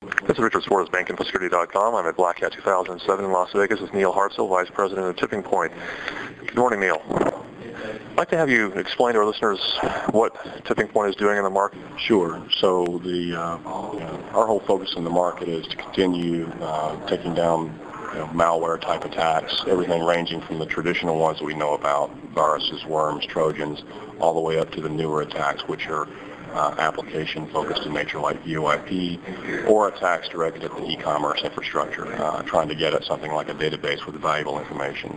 This is Richard Suarez, BankInfoSecurity.com. I'm at Black Hat 2007 in Las Vegas with Neil Hartzell, Vice President of Tipping Point. Good morning, Neil. I'd like to have you explain to our listeners what Tipping Point is doing in the market. Sure. So our whole focus in the market is to continue taking down malware type attacks, everything ranging from the traditional ones that we know about, viruses, worms, Trojans, all the way up to the newer attacks, which are application focused in nature like VoIP, or attacks directed at the e-commerce infrastructure, trying to get at something like a database with valuable information.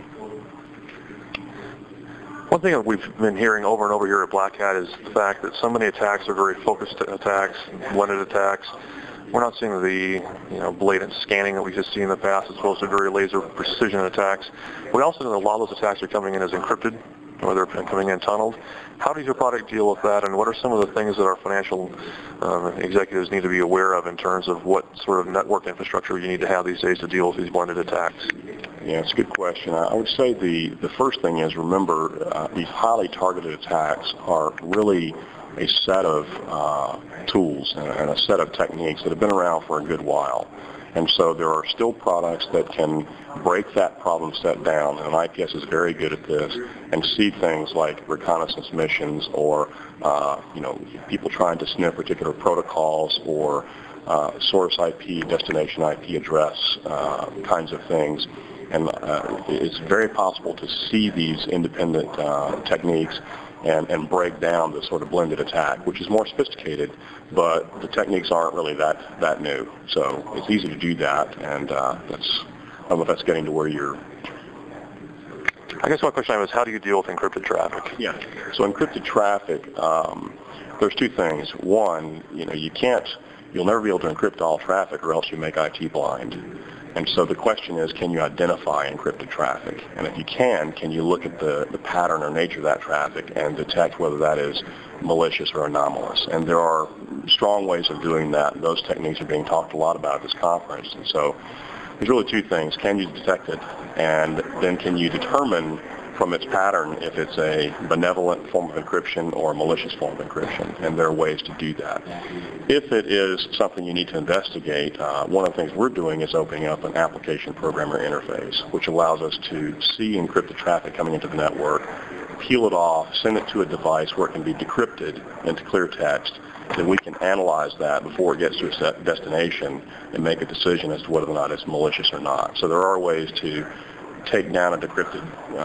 One thing that we've been hearing over and over here at Black Hat is the fact that so many attacks are very focused attacks, blended attacks. We're not seeing the blatant scanning that we just seen in the past, as opposed to very laser precision attacks. We also know that a lot of those attacks are coming in as encrypted, or they're coming in tunneled. How does your product deal with that, and what are some of the things that our financial executives need to be aware of in terms of what sort of network infrastructure you need to have these days to deal with these blended attacks? Yeah, it's a good question. I would say the first thing is, remember, these highly targeted attacks are really a set of tools and a set of techniques that have been around for a good while. And so there are still products that can break that problem set down, and IPS is very good at this, and see things like reconnaissance missions or people trying to sniff particular protocols or source IP, destination IP address kinds of things. And it's very possible to see these independent techniques and break down the sort of blended attack, which is more sophisticated, but the techniques aren't really that new. So it's easy to do that, and I don't know if that's getting to where you're... I guess one question I have is, how do you deal with encrypted traffic? Yeah, so encrypted traffic, there's two things. One, you'll never be able to encrypt all traffic, or else you make IT blind. And so the question is, can you identify encrypted traffic? And if you can you look at the pattern or nature of that traffic and detect whether that is malicious or anomalous? And there are strong ways of doing that, and those techniques are being talked a lot about at this conference. And so there's really two things. Can you detect it? And then can you determine from its pattern if it's a benevolent form of encryption or a malicious form of encryption? And there are ways to do that. If it is something you need to investigate, one of the things we're doing is opening up an application programmer interface, which allows us to see encrypted traffic coming into the network, peel it off, send it to a device where it can be decrypted into clear text. Then we can analyze that before it gets to its destination and make a decision as to whether or not it's malicious or not. So there are ways to take down a decrypt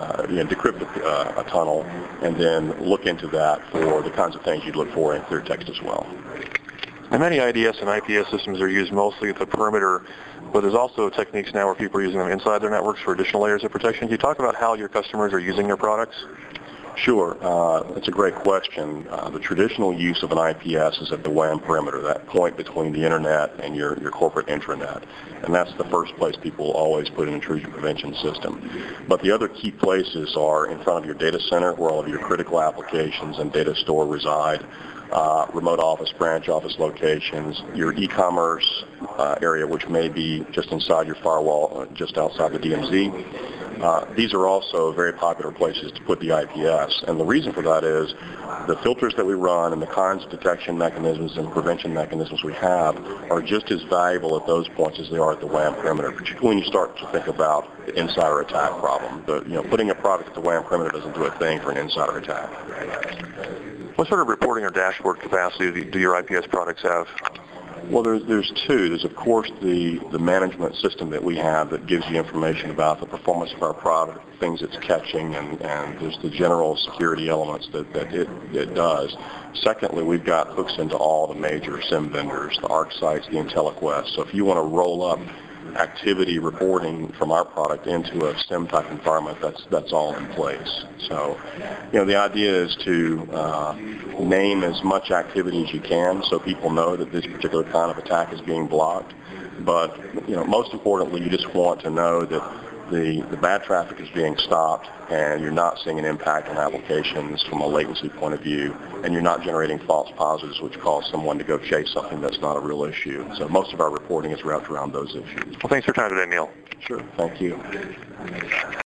a tunnel, and then look into that for the kinds of things you'd look for in clear text as well. And many IDS and IPS systems are used mostly at the perimeter, but there's also techniques now where people are using them inside their networks for additional layers of protection. Can you talk about how your customers are using your products? Sure. That's a great question. The traditional use of an IPS is at the WAN perimeter, that point between the internet and your corporate intranet. And that's the first place people always put an intrusion prevention system. But the other key places are in front of your data center, where all of your critical applications and data store reside, remote office, branch office locations, your e-commerce area, which may be just inside your firewall, just outside the DMZ. These are also very popular places to put the IPS, and the reason for that is the filters that we run and the kinds of detection mechanisms and prevention mechanisms we have are just as valuable at those points as they are at the WAN perimeter, particularly when you start to think about the insider attack problem. Putting a product at the WAN perimeter doesn't do a thing for an insider attack. What sort of reporting or dashboard capacity do your IPS products have? Well, there's two. There's, of course, the management system that we have that gives you information about the performance of our product, things it's catching, and there's the general security elements that it does. Secondly, we've got hooks into all the major SIEM vendors, the ArcSight, the IntelliQuest. So if you want to roll up activity reporting from our product into a SIEM type environment, that's all in place. So, the idea is to name as much activity as you can so people know that this particular kind of attack is being blocked. But, most importantly, you just want to know that the bad traffic is being stopped, and you're not seeing an impact on applications from a latency point of view, and you're not generating false positives which cause someone to go chase something that's not a real issue. So most of our reporting is wrapped around those issues. Well, thanks for your time today, Neil. Sure. Thank you.